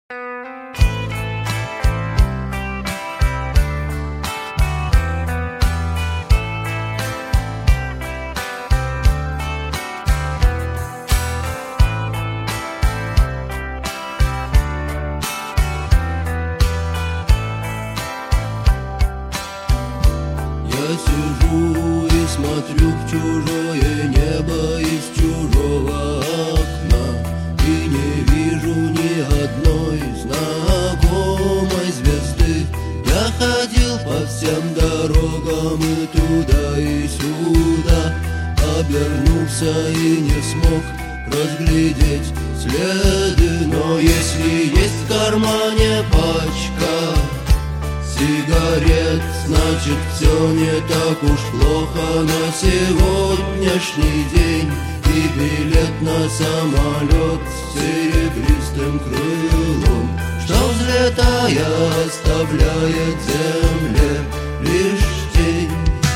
Я сижу и смотрю в чужое небо из чужого окна, и не вижу ни одной знакомой звезды. Я ходил по всем дорогам и туда, и сюда, обернулся и не смог разглядеть следы. Но если есть в кармане пачка сигарет, значит, все не так уж плохо на сегодняшний день. И билет на самолет с серебристым крылом, что, взлетая, оставляет земле лишь тень.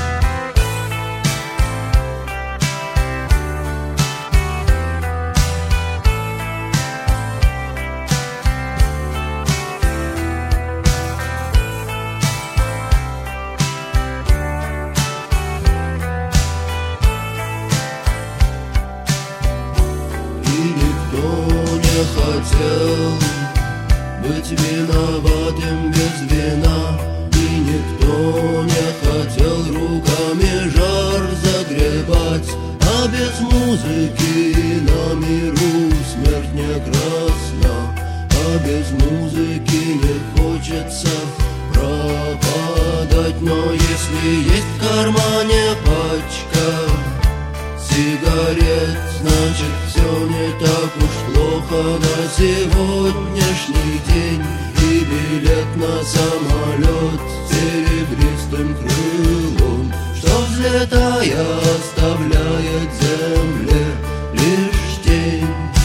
Хотел быть виноватым без вина, и никто не хотел руками жар загребать. А без музыки на миру смерть не красна, а без музыки не хочется пропадать. Но если есть в кармане пачка сигарет, значит, все не так уж плохо на сегодняшний день. И билет на самолет с серебристым крылом, что, взлетая, оставляет земле лишь тень.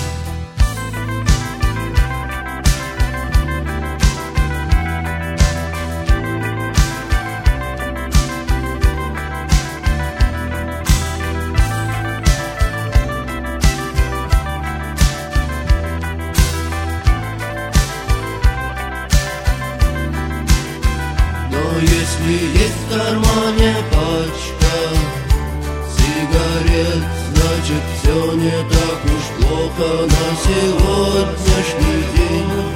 Если есть в кармане пачка сигарет, значит, все не так уж плохо на сегодняшний день.